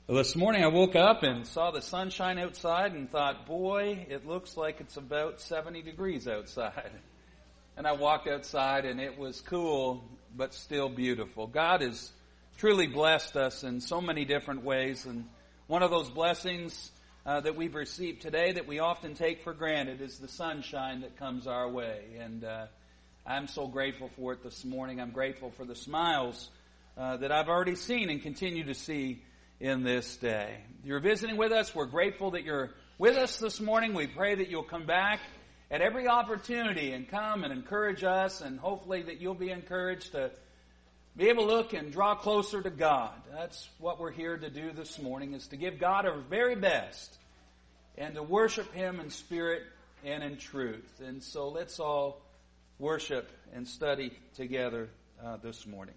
Well, this morning I woke up and saw the sunshine outside and thought, boy, it looks like it's about 70 degrees outside. And I walked outside and it was cool, but still beautiful. God has truly blessed us in so many different ways. And one of those blessings that we've received today that we often take for granted is the sunshine that comes our way. And I'm so grateful for it this morning. I'm grateful for the smiles that I've already seen and continue to see in this day. You're visiting with us. We're grateful that you're with us this morning. We pray that you'll come back at every opportunity and come and encourage us, and hopefully that you'll be encouraged to be able to look and draw closer to God. That's what we're here to do this morning, is to give God our very best and to worship Him in spirit and in truth. And so let's all worship and study together this morning.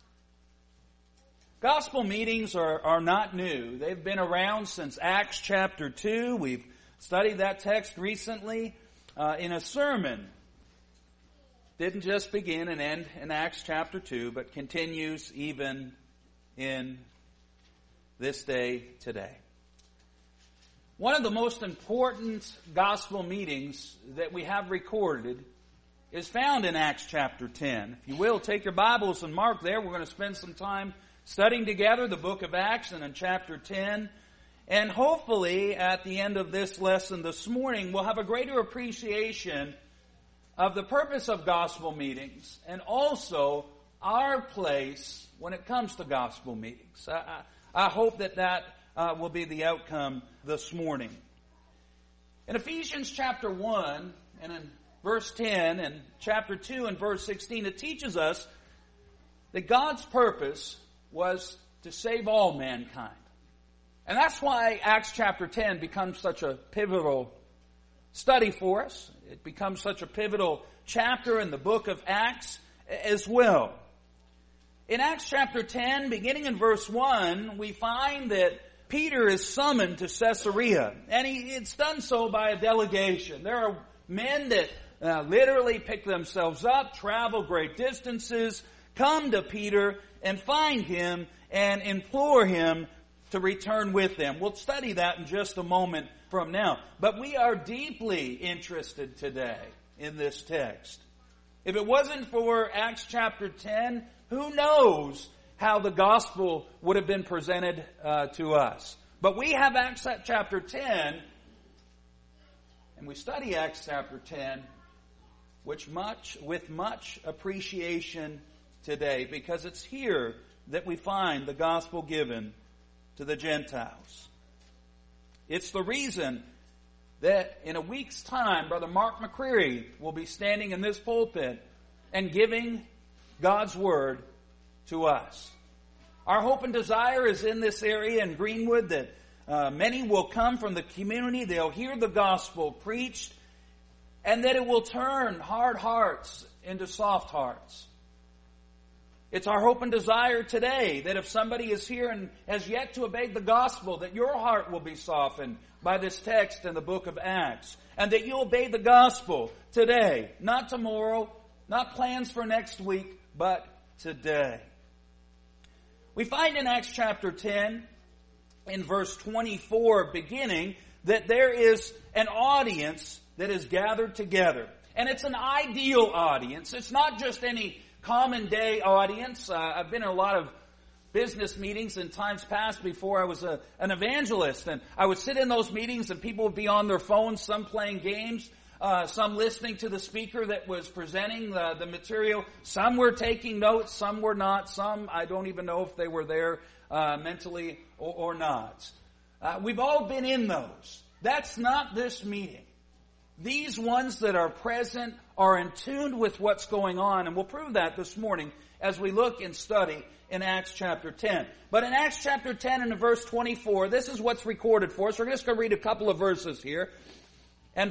Gospel meetings are not new. They've been around since Acts chapter 2. We've studied that text recently in a sermon. Didn't just begin and end in Acts chapter 2, but continues even in this day today. One of the most important gospel meetings that we have recorded is found in Acts chapter 10. If you will, take your Bibles and mark there. We're going to spend some time studying together the book of Acts and in chapter 10. And hopefully at the end of this lesson this morning, we'll have a greater appreciation of the purpose of gospel meetings and also our place when it comes to gospel meetings. I hope that will be the outcome this morning. In Ephesians chapter 1 and in verse 10 and chapter 2 and verse 16, it teaches us that God's purpose was to save all mankind. And that's why Acts chapter 10 becomes such a pivotal study for us. It becomes such a pivotal chapter in the book of Acts as well. In Acts chapter 10, beginning in verse 1, we find that Peter is summoned to Caesarea. And it's done so by a delegation. There are men that literally pick themselves up, travel great distances, come to Peter and find him and implore him to return with them. We'll study that in just a moment from now. But we are deeply interested today in this text. If it wasn't for Acts chapter 10, who knows how the gospel would have been presented to us. But we have Acts chapter 10, and we study Acts chapter 10 with much appreciation today, because it's here that we find the gospel given to the Gentiles. It's the reason that in a week's time, Brother Mark McCreary will be standing in this pulpit and giving God's word to us. Our hope and desire is in this area in Greenwood that many will come from the community, they'll hear the gospel preached, and that it will turn hard hearts into soft hearts. It's our hope and desire today that if somebody is here and has yet to obey the gospel, that your heart will be softened by this text in the book of Acts. And that you'll obey the gospel today. Not tomorrow, not plans for next week, but today. We find in Acts chapter 10, in verse 24 beginning, that there is an audience that is gathered together. And it's an ideal audience. It's not just any common day audience. I've been in a lot of business meetings in times past before I was an evangelist. And I would sit in those meetings and people would be on their phones, some playing games, some listening to the speaker that was presenting the material. Some were taking notes, some were not. Some, I don't even know if they were there mentally or not. We've all been in those. That's not this meeting. These ones that are present are in tune with what's going on, and we'll prove that this morning as we look and study in Acts chapter 10. But in Acts chapter 10 and in verse 24, this is what's recorded for us. We're just going to read a couple of verses here. And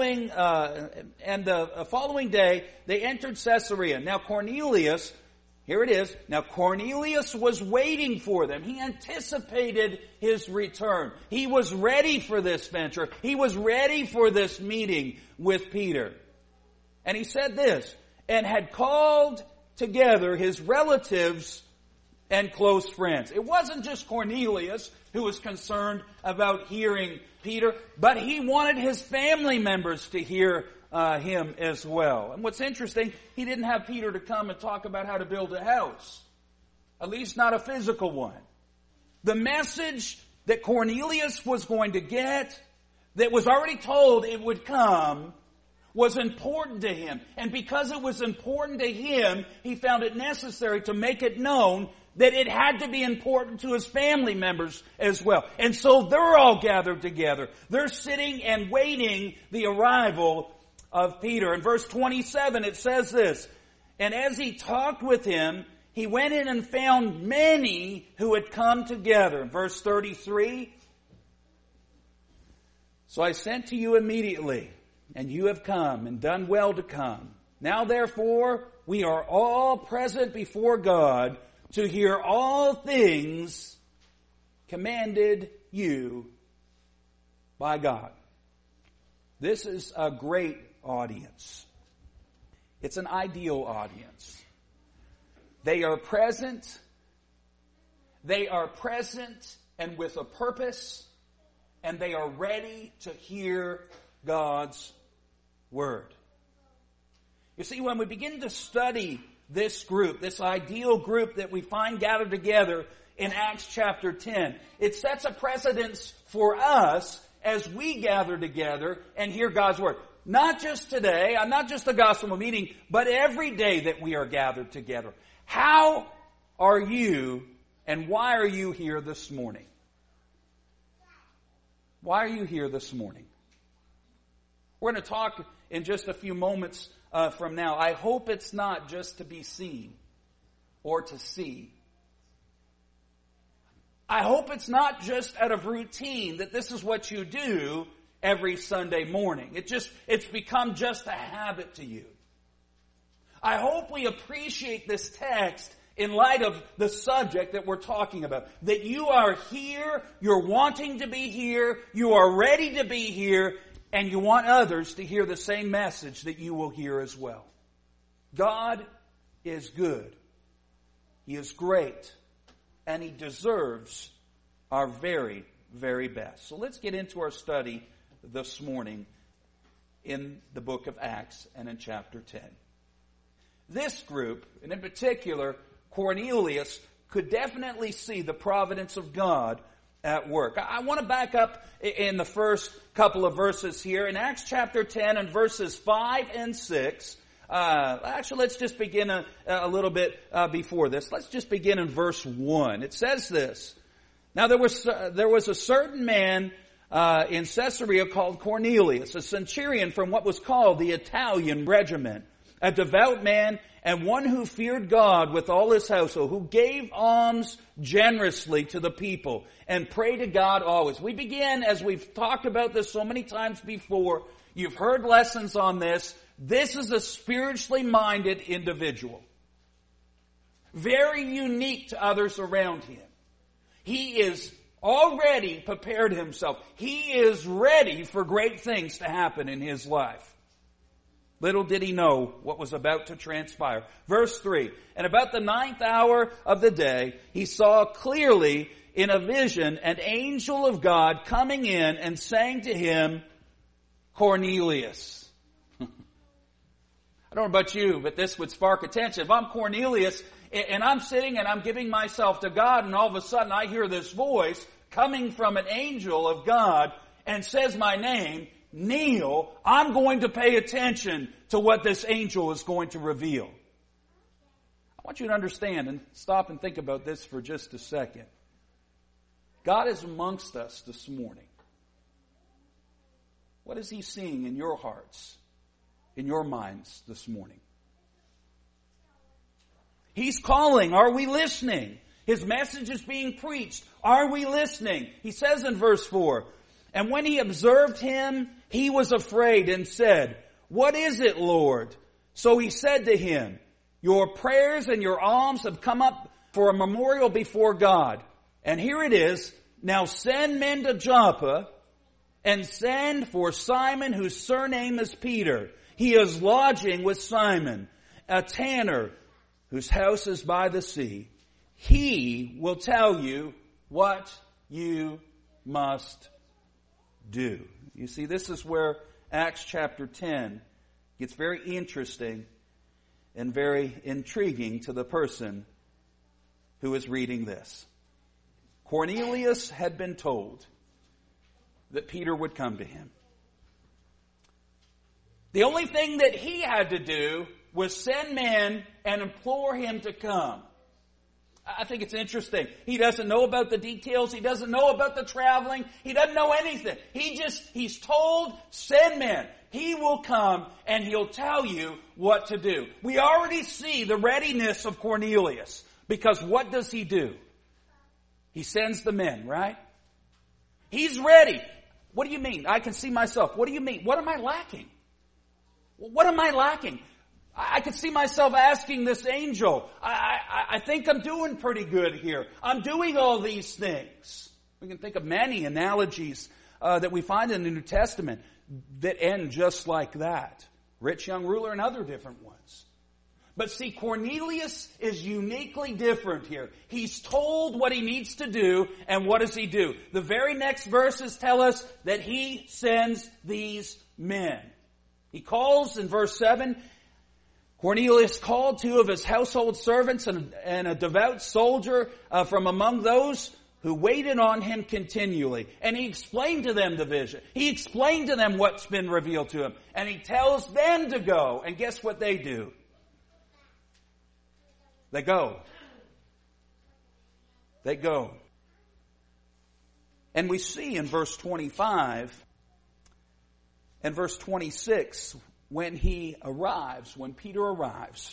the following day, they entered Caesarea. Now Cornelius, here it is. Now Cornelius was waiting for them. He anticipated his return. He was ready for this venture. He was ready for this meeting with Peter. And he said this, and had called together his relatives and close friends. It wasn't just Cornelius who was concerned about hearing Peter, but he wanted his family members to hear him as well. And what's interesting, he didn't have Peter to come and talk about how to build a house. At least not a physical one. The message that Cornelius was going to get, that was already told it would come, was important to him. And because it was important to him, he found it necessary to make it known that it had to be important to his family members as well. And so they're all gathered together. They're sitting and waiting the arrival of Peter. In verse 27 it says this, "And as he talked with him, he went in and found many who had come together." In verse 33, "So I sent to you immediately, and you have come, and done well to come. Now therefore, we are all present before God to hear all things commanded you by God." This is a great audience. It's an ideal audience. They are present. They are present and with a purpose, and they are ready to hear God's Word. You see, when we begin to study this group, this ideal group that we find gathered together in Acts chapter 10, it sets a precedence for us as we gather together and hear God's Word. Not just today, not just the gospel meeting, but every day that we are gathered together. How are you and why are you here this morning? Why are you here this morning? We're going to talk in just a few moments from now. I hope it's not just to be seen or to see. I hope it's not just out of routine that this is what you do every Sunday morning. It's become just a habit to you. I hope we appreciate this text in light of the subject that we're talking about. That you are here, you're wanting to be here, you are ready to be here, and you want others to hear the same message that you will hear as well. God is good. He is great. And He deserves our very, very best. So let's get into our study this morning in the book of Acts and in chapter 10. This group, and in particular Cornelius, could definitely see the providence of God at work. I want to back up in the first couple of verses here. In Acts chapter 10 and verses 5 and 6, actually let's just begin a little bit before this. Let's just begin in verse 1. It says this, "Now there was a certain man in Caesarea called Cornelius, a centurion from what was called the Italian regiment, a devout man and one who feared God with all his household, who gave alms generously to the people and prayed to God always." We begin, as we've talked about this so many times before, you've heard lessons on this. This is a spiritually minded individual. Very unique to others around him. He is already prepared himself. He is ready for great things to happen in his life. Little did he know what was about to transpire. Verse 3, "And about the 9th hour of the day, he saw clearly in a vision an angel of God coming in and saying to him, 'Cornelius.'" I don't know about you, but this would spark attention. If I'm Cornelius and I'm sitting and I'm giving myself to God, and all of a sudden I hear this voice coming from an angel of God and says my name, Neil, I'm going to pay attention to what this angel is going to reveal. I want you to understand and stop and think about this for just a second. God is amongst us this morning. What is He seeing in your hearts, in your minds this morning? He's calling. Are we listening? His message is being preached. Are we listening? He says in verse 4, "And when he observed him, he was afraid and said, 'What is it, Lord?' So he said to him, 'Your prayers and your alms have come up for a memorial before God. And here it is. Now send men to Joppa and send for Simon, whose surname is Peter. He is lodging with Simon, a tanner, whose house is by the sea. He will tell you what you must do. You see, this is where Acts chapter 10 gets very interesting and very intriguing to the person who is reading this. Cornelius had been told that Peter would come to him. The only thing that he had to do was send men and implore him to come. I think it's interesting. He doesn't know about the details. He doesn't know about the traveling. He doesn't know anything. He's told, send men. He will come and he'll tell you what to do. We already see the readiness of Cornelius, because what does he do? He sends the men, right? He's ready. What do you mean? I can see myself. What do you mean? What am I lacking? What am I lacking? I could see myself asking this angel, I think I'm doing pretty good here. I'm doing all these things. We can think of many analogies that we find in the New Testament that end just like that. Rich young ruler and other different ones. But see, Cornelius is uniquely different here. He's told what he needs to do, and what does he do? The very next verses tell us that he sends these men. He calls in verse 7, Cornelius called 2 of his household servants and a devout soldier from among those who waited on him continually. And he explained to them the vision. He explained to them what's been revealed to him. And he tells them to go. And guess what they do? They go. They go. And we see in verse 25 and verse 26, when Peter arrives,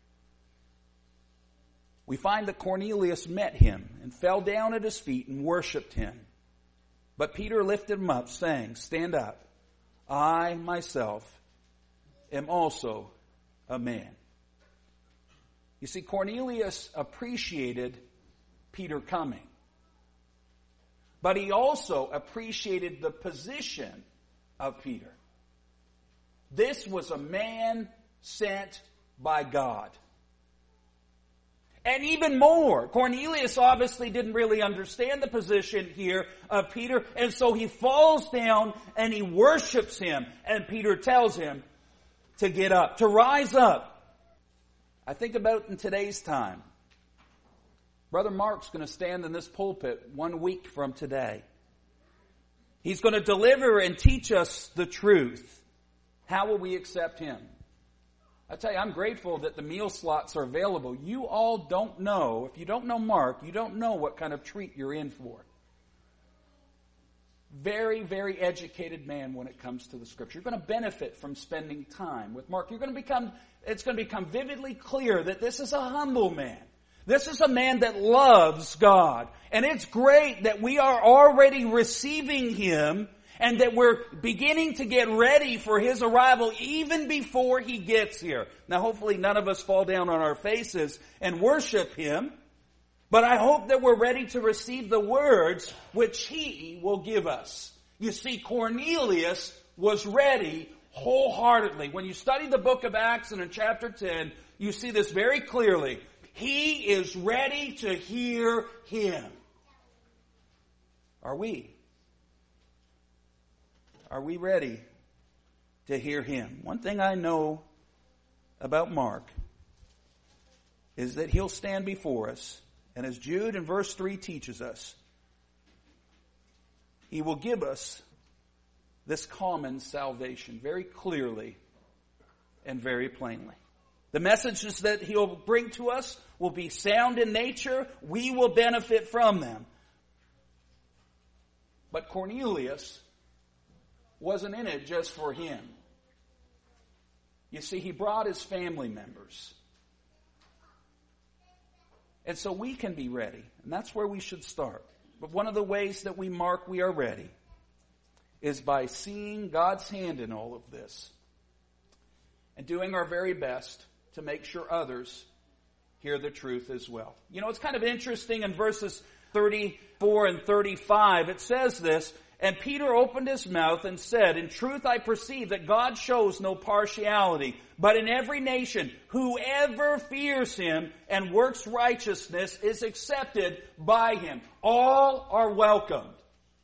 we find that Cornelius met him and fell down at his feet and worshipped him. But Peter lifted him up, saying, stand up. I myself am also a man. You see, Cornelius appreciated Peter coming. But he also appreciated the position of Peter. This was a man sent by God. And even more, Cornelius obviously didn't really understand the position here of Peter, and so he falls down and he worships him, and Peter tells him to get up, to rise up. I think about in today's time, Brother Mark's going to stand in this pulpit 1 week from today. He's going to deliver and teach us the truth. How will we accept him? I tell you, I'm grateful that the meal slots are available. You all don't know, if you don't know Mark, you don't know what kind of treat you're in for. Very, very educated man when it comes to the Scripture. You're going to benefit from spending time with Mark. It's going to become vividly clear that this is a humble man. This is a man that loves God. And it's great that we are already receiving him and that we're beginning to get ready for his arrival even before he gets here. Now, hopefully none of us fall down on our faces and worship him. But I hope that we're ready to receive the words which he will give us. You see, Cornelius was ready wholeheartedly. When you study the book of Acts and in chapter 10, you see this very clearly. He is ready to hear him. Are we? Are we ready to hear him? One thing I know about Mark is that he'll stand before us, and as Jude in verse 3 teaches us, he will give us this common salvation very clearly and very plainly. The messages that he'll bring to us will be sound in nature. We will benefit from them. But Cornelius wasn't in it just for him. You see, he brought his family members. And so we can be ready. And that's where we should start. But one of the ways that we mark we are ready is by seeing God's hand in all of this and doing our very best to make sure others hear the truth as well. You know, it's kind of interesting in verses 34 and 35. It says this, And Peter opened his mouth and said, "In truth I perceive that God shows no partiality, but in every nation, whoever fears him and works righteousness is accepted by him." All are welcomed.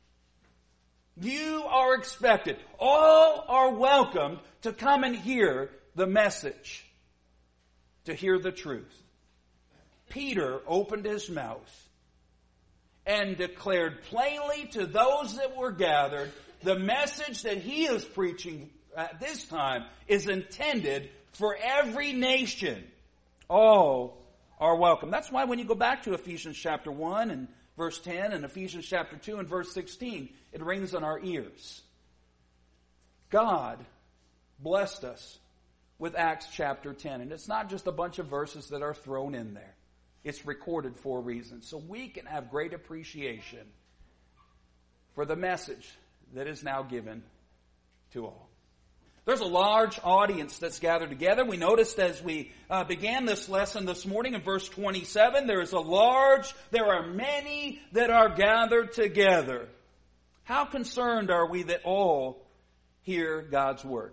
You are expected. All are welcomed to come and hear the message, to hear the truth. Peter opened his mouth and declared plainly to those that were gathered, the message that he is preaching at this time is intended for every nation. All are welcome. That's why when you go back to Ephesians chapter 1 and verse 10 and Ephesians chapter 2 and verse 16, it rings on our ears. God blessed us with Acts chapter 10. And it's not just a bunch of verses that are thrown in there. It's recorded for a reason. So we can have great appreciation for the message that is now given to all. There's a large audience that's gathered together. We noticed as we began this lesson this morning in verse 27, there are many that are gathered together. How concerned are we that all hear God's word?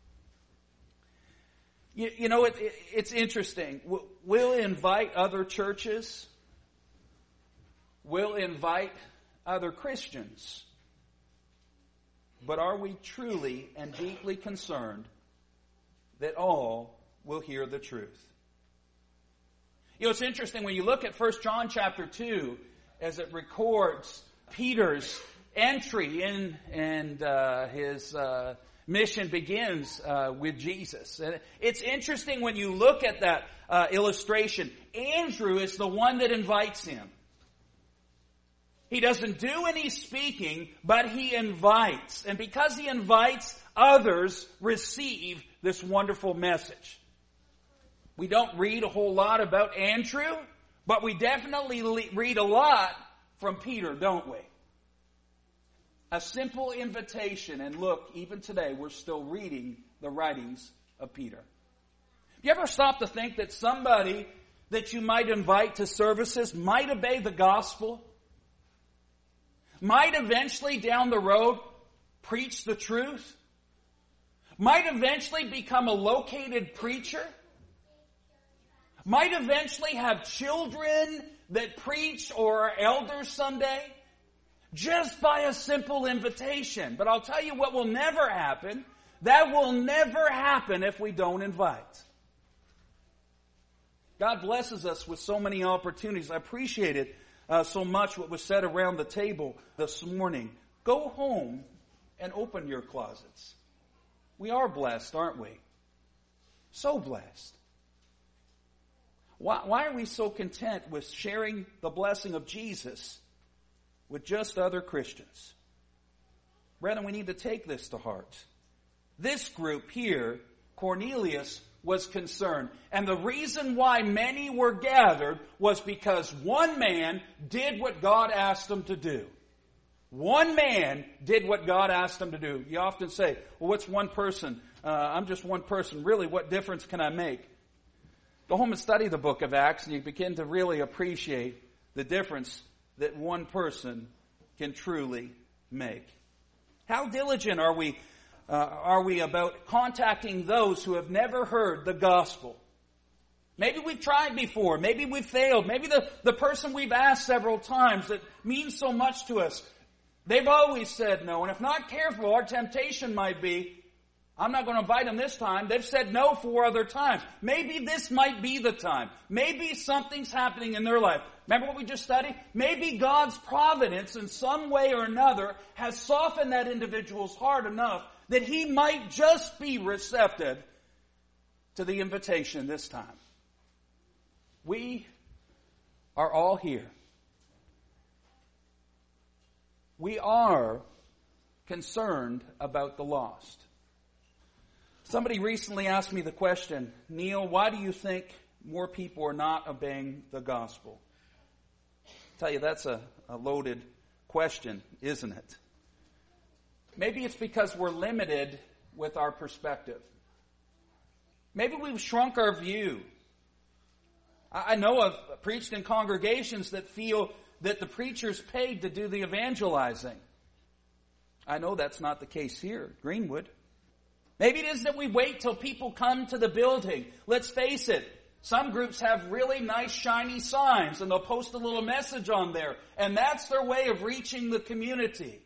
You know, it's interesting. We'll invite other churches. We'll invite other Christians. But are we truly and deeply concerned that all will hear the truth? You know, it's interesting when you look at 1 John chapter 2 as it records Peter's entry in and his mission begins with Jesus. And it's interesting when you look at that illustration. Andrew is the one that invites him. He doesn't do any speaking, but he invites. And because he invites, others receive this wonderful message. We don't read a whole lot about Andrew, but we definitely read a lot from Peter, don't we? A simple invitation, and look, even today we're still reading the writings of Peter. Have you ever stopped to think that somebody that you might invite to services might obey the gospel? Might eventually down the road preach the truth? Might eventually become a located preacher? Might eventually have children that preach or are elders someday? Just by a simple invitation. But I'll tell you what will never happen. That will never happen if we don't invite. God blesses us with so many opportunities. I appreciate it so much what was said around the table this morning. Go home and open your closets. We are blessed, aren't we? So blessed. Why are we so content with sharing the blessing of Jesus with just other Christians? Brethren, we need to take this to heart. This group here, Cornelius, was concerned. And the reason why many were gathered was because one man did what God asked him to do. One man did what God asked him to do. You often say, well, what's one person? I'm just one person. Really, what difference can I make? Go home and study the book of Acts and you begin to really appreciate the difference that one person can truly make. How diligent are we about contacting those who have never heard the gospel? Maybe we've tried before. Maybe we've failed. Maybe the person we've asked several times that means so much to us, they've always said no. And if not careful, our temptation might be, I'm not going to invite them this time. They've said no 4 other times. Maybe this might be the time. Maybe something's happening in their life. Remember what we just studied? Maybe God's providence in some way or another has softened that individual's heart enough that he might just be receptive to the invitation this time. We are all here. We are concerned about the lost. Somebody recently asked me the question, Neil, why do you think more people are not obeying the gospel? I tell you, that's a loaded question, isn't it? Maybe it's because we're limited with our perspective. Maybe we've shrunk our view. I know I've preached in congregations that feel that the preacher's paid to do the evangelizing. I know that's not the case here at Greenwood. Maybe it is that we wait till people come to the building. Let's face it, some groups have really nice shiny signs and they'll post a little message on there. And that's their way of reaching the community.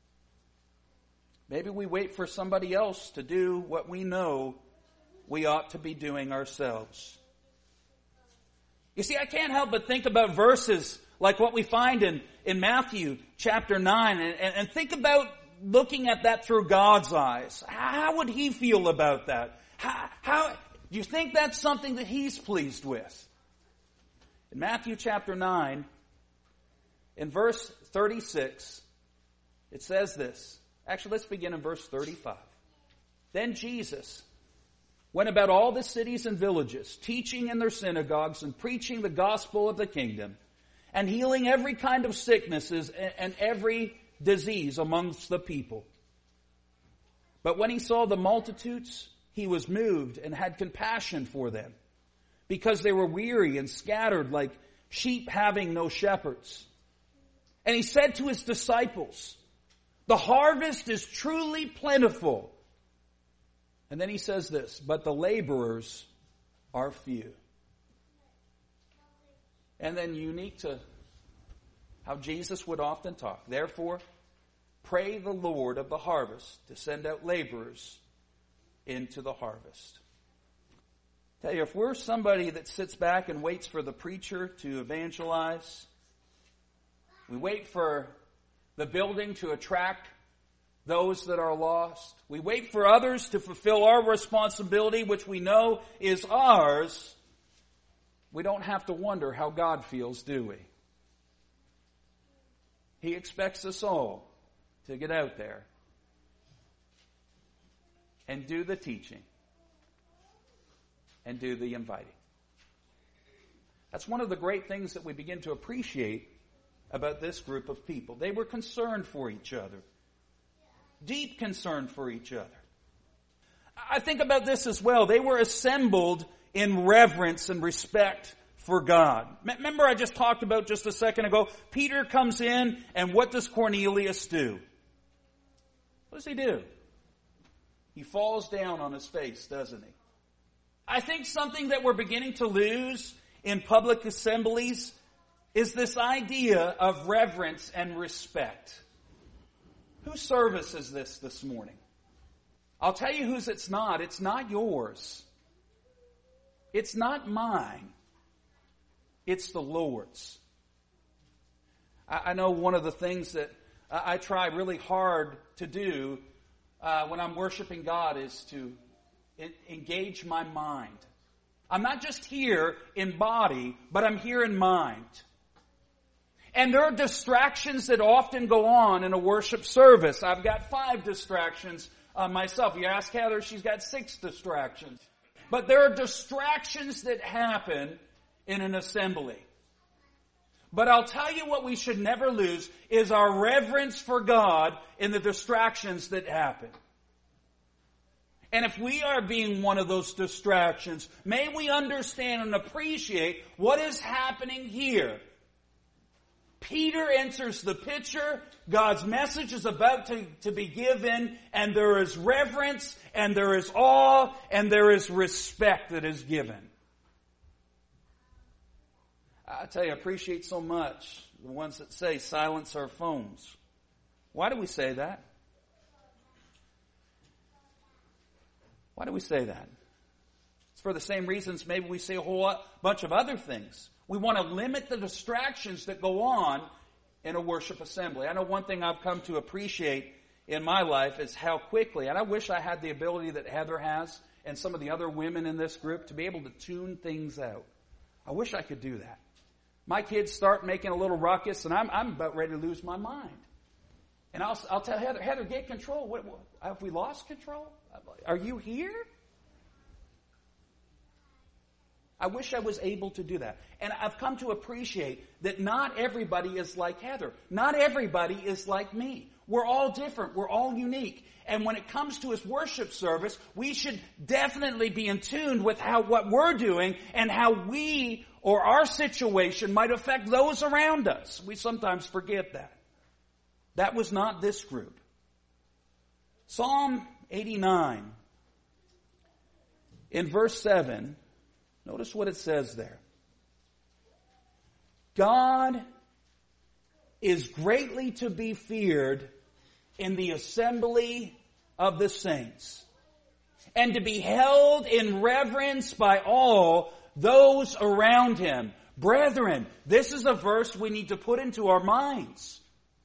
Maybe we wait for somebody else to do what we know we ought to be doing ourselves. You see, I can't help but think about verses like what we find in Matthew chapter 9 and think about looking at that through God's eyes. How would He feel about that? How do you think that's something that He's pleased with? In Matthew chapter 9, in verse 36, it says this. Actually, let's begin in verse 35. Then Jesus went about all the cities and villages, teaching in their synagogues and preaching the gospel of the kingdom, and healing every kind of sicknesses and every disease amongst the people. But when He saw the multitudes, He was moved and had compassion for them, because they were weary and scattered like sheep having no shepherds. And He said to His disciples, "The harvest is truly plentiful." And then He says this, "But the laborers are few." And then unique to how Jesus would often talk, "Therefore, pray the Lord of the harvest to send out laborers into the harvest." Tell you, if we're somebody that sits back and waits for the preacher to evangelize, we wait for the building to attract those that are lost, we wait for others to fulfill our responsibility, which we know is ours, we don't have to wonder how God feels, do we? He expects us all to get out there and do the teaching and do the inviting. That's one of the great things that we begin to appreciate about this group of people. They were concerned for each other. Deep concern for each other. I think about this as well. They were assembled in reverence and respect for God. Remember I just talked about just a second ago, Peter comes in and what does Cornelius do? What does he do? He falls down on his face, doesn't he? I think something that we're beginning to lose in public assemblies is this idea of reverence and respect. Whose service is this morning? I'll tell you whose it's not. It's not yours. It's not mine. It's the Lord's. I know one of the things that I try really hard to do when I'm worshiping God is to engage my mind. I'm not just here in body, but I'm here in mind. And there are distractions that often go on in a worship service. I've got 5 distractions myself. You ask Heather, she's got 6 distractions. But there are distractions that happen in an assembly. But I'll tell you what we should never lose is our reverence for God in the distractions that happen. And if we are being one of those distractions, may we understand and appreciate what is happening here. Peter enters the picture, God's message is about to be given, and there is reverence, and there is awe, and there is respect that is given. I tell you, I appreciate so much the ones that say silence our phones. Why do we say that? Why do we say that? It's for the same reasons maybe we say a whole bunch of other things. We want to limit the distractions that go on in a worship assembly. I know one thing I've come to appreciate in my life is how quickly, and I wish I had the ability that Heather has and some of the other women in this group to be able to tune things out. I wish I could do that. My kids start making a little ruckus and I'm about ready to lose my mind. And I'll tell Heather, get control. What, have we lost control? Are you here? I wish I was able to do that. And I've come to appreciate that not everybody is like Heather. Not everybody is like me. We're all different. We're all unique. And when it comes to His worship service, we should definitely be in tune with what we're doing and how we or our situation might affect those around us. We sometimes forget that. That was not this group. Psalm 89, in verse 7, notice what it says there. God is greatly to be feared in the assembly of the saints, and to be held in reverence by all those around him. Brethren, this is a verse we need to put into our minds.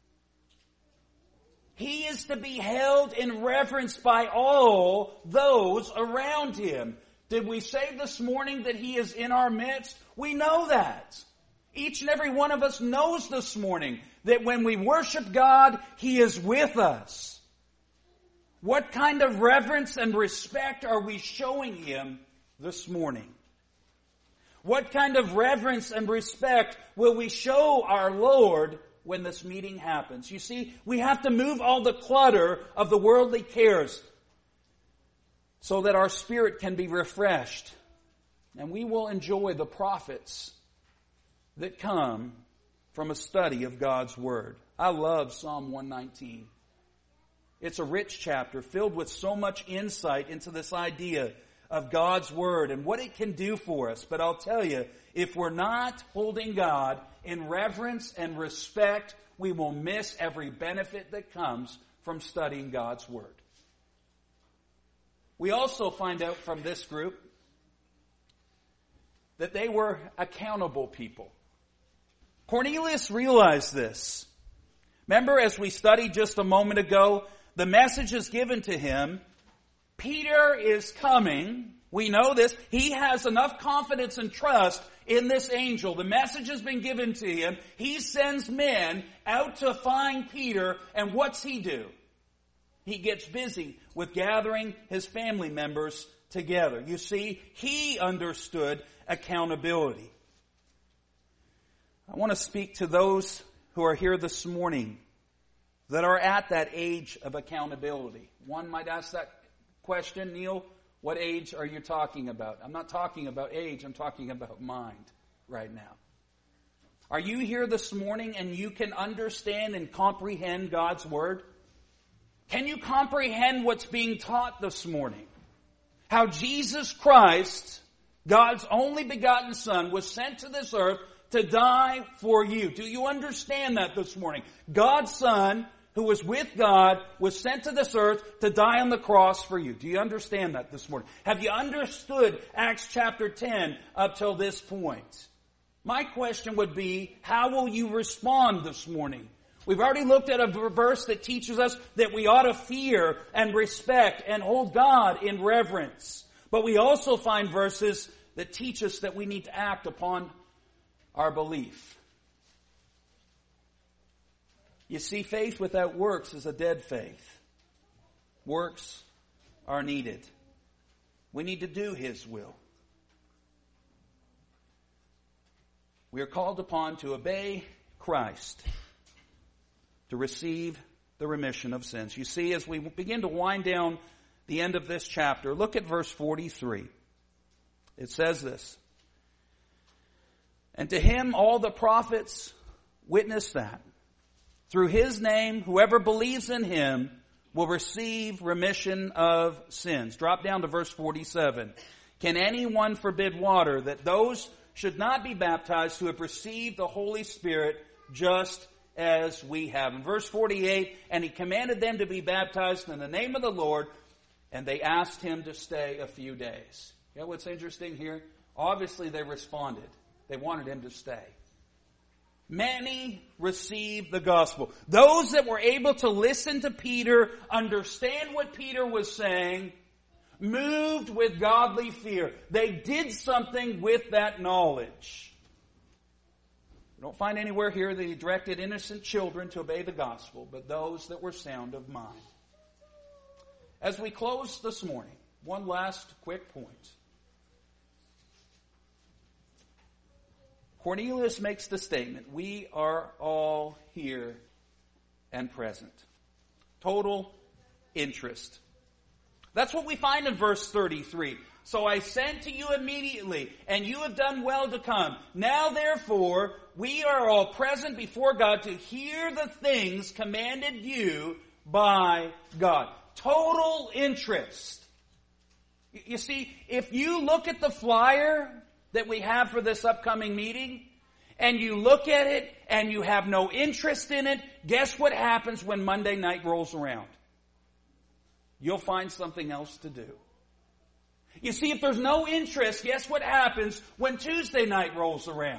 He is to be held in reverence by all those around him. Did we say this morning that he is in our midst? We know that. Each and every one of us knows this morning that when we worship God, he is with us. What kind of reverence and respect are we showing him this morning? What kind of reverence and respect will we show our Lord when this meeting happens? You see, we have to move all the clutter of the worldly cares so that our spirit can be refreshed, and we will enjoy the profits that come from a study of God's Word. I love Psalm 119. It's a rich chapter filled with so much insight into this idea of God's Word and what it can do for us. But I'll tell you, if we're not holding God in reverence and respect, we will miss every benefit that comes from studying God's Word. We also find out from this group that they were accountable people. Cornelius realized this. Remember, as we studied just a moment ago, the message is given to him. Peter is coming. We know this. He has enough confidence and trust in this angel. The message has been given to him. He sends men out to find Peter, and what's he do? He gets busy with gathering his family members together. You see, he understood accountability. I want to speak to those who are here this morning that are at that age of accountability. One might ask that question, Neil, what age are you talking about? I'm not talking about age, I'm talking about mind right now. Are you here this morning and you can understand and comprehend God's Word? Can you comprehend what's being taught this morning? How Jesus Christ, God's only begotten Son, was sent to this earth to die for you. Do you understand that this morning? God's Son, who was with God, was sent to this earth to die on the cross for you. Do you understand that this morning? Have you understood Acts chapter 10 up till this point? My question would be, how will you respond this morning? We've already looked at a verse that teaches us that we ought to fear and respect and hold God in reverence. But we also find verses that teach us that we need to act upon our belief. You see, faith without works is a dead faith. Works are needed. We need to do His will. We are called upon to obey Christ, to receive the remission of sins. You see, as we begin to wind down the end of this chapter, look at verse 43. It says this, "And to him all the prophets witness that through his name, whoever believes in him will receive remission of sins." Drop down to verse 47. "Can anyone forbid water that those should not be baptized who have received the Holy Spirit just as we have?" In verse 48, "And he commanded them to be baptized in the name of the Lord, and they asked him to stay a few days." You know what's interesting here? Obviously they responded. They wanted him to stay. Many received the gospel. Those that were able to listen to Peter, understand what Peter was saying, moved with godly fear. They did something with that knowledge. We don't find anywhere here that he directed innocent children to obey the gospel, but those that were sound of mind. As we close this morning, one last quick point. Cornelius makes the statement, we are all here and present. Total interest. That's what we find in verse 33. "So I sent to you immediately, and you have done well to come. Now therefore, we are all present before God to hear the things commanded you by God." Total interest. You see, if you look at the flyer that we have for this upcoming meeting, and you look at it and you have no interest in it, guess what happens when Monday night rolls around? You'll find something else to do. You see, if there's no interest, guess what happens when Tuesday night rolls around?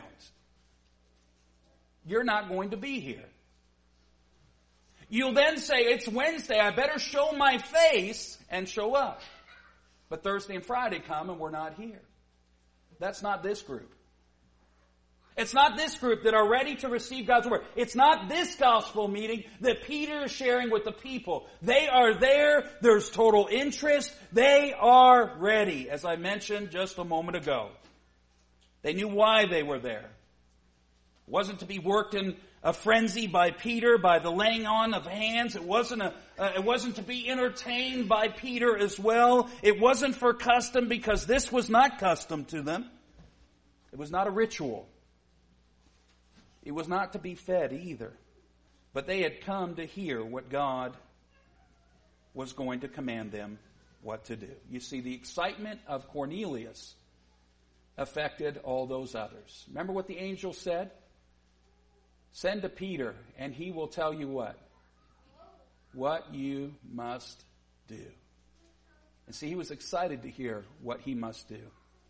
You're not going to be here. You'll then say, it's Wednesday, I better show my face and show up. But Thursday and Friday come and we're not here. That's not this group. It's not this group that are ready to receive God's Word. It's not this gospel meeting that Peter is sharing with the people. They are there. There's total interest. They are ready, as I mentioned just a moment ago. They knew why they were there. It wasn't to be worked in a frenzy by Peter, by the laying on of hands. It wasn't to be entertained by Peter as well. It wasn't for custom, because this was not custom to them. It was not a ritual. It was not to be fed either. But they had come to hear what God was going to command them what to do. You see, the excitement of Cornelius affected all those others. Remember what the angel said? Send to Peter, and he will tell you what? What you must do. And see, he was excited to hear what he must do.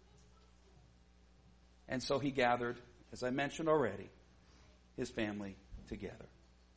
And so he gathered, as I mentioned already, his family together.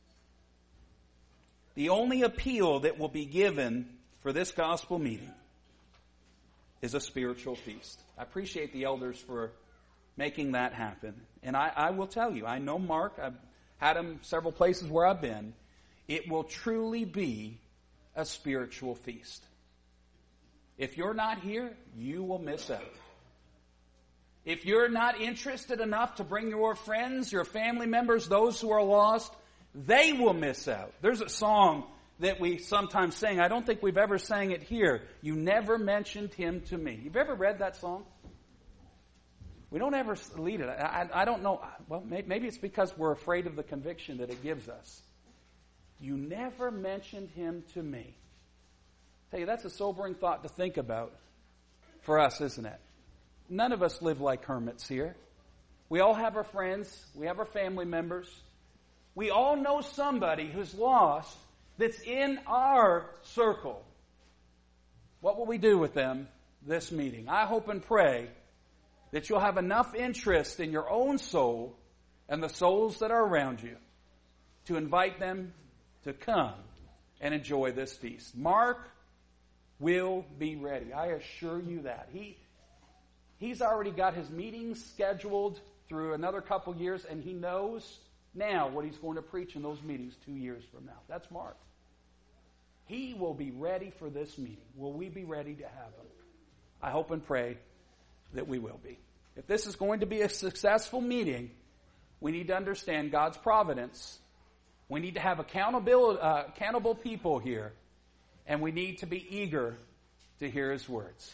The only appeal that will be given for this gospel meeting is a spiritual feast. I appreciate the elders for making that happen. And I will tell you, I know Mark, I've had him several places where I've been. It will truly be a spiritual feast. If you're not here, you will miss out. If you're not interested enough to bring your friends, your family members, those who are lost, they will miss out. There's a song that we sometimes sing. I don't think we've ever sang it here. You never mentioned him to me. You've ever read that song? We don't ever lead it. I don't know. Well, maybe it's because we're afraid of the conviction that it gives us. You never mentioned him to me. I tell you, that's a sobering thought to think about for us, isn't it? None of us live like hermits here. We all have our friends. We have our family members. We all know somebody who's lost that's in our circle. What will we do with them this meeting? I hope and pray that you'll have enough interest in your own soul and the souls that are around you to invite them to come and enjoy this feast. Mark will be ready. I assure you that. He's already got his meetings scheduled through another couple years, and he knows now what he's going to preach in those meetings 2 years from now. That's Mark. He will be ready for this meeting. Will we be ready to have him? I hope and pray that we will be. If this is going to be a successful meeting, we need to understand God's providence. We need to have accountable people here, and we need to be eager to hear his words.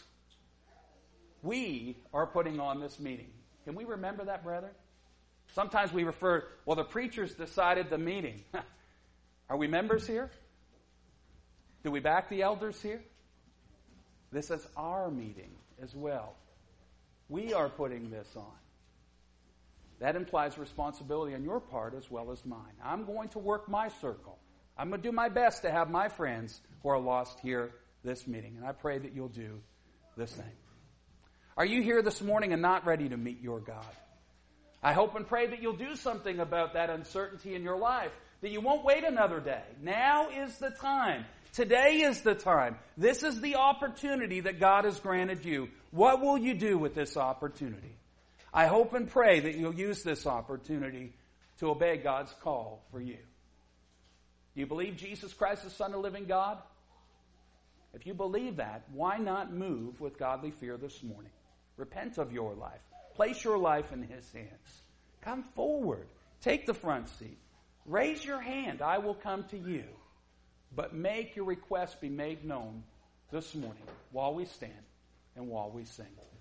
We are putting on this meeting. Can we remember that, brethren? Sometimes we refer, well, the preachers decided the meeting. Are we members here? Do we back the elders here? This is our meeting as well. We are putting this on. That implies responsibility on your part as well as mine. I'm going to work my circle. I'm going to do my best to have my friends who are lost here this meeting. And I pray that you'll do the same. Are you here this morning and not ready to meet your God? I hope and pray that you'll do something about that uncertainty in your life, that you won't wait another day. Now is the time. Today is the time. This is the opportunity that God has granted you. What will you do with this opportunity? I hope and pray that you'll use this opportunity to obey God's call for you. Do you believe Jesus Christ is the Son of the living God? If you believe that, why not move with godly fear this morning? Repent of your life. Place your life in his hands. Come forward. Take the front seat. Raise your hand. I will come to you. But make your request be made known this morning while we stand and while we sing.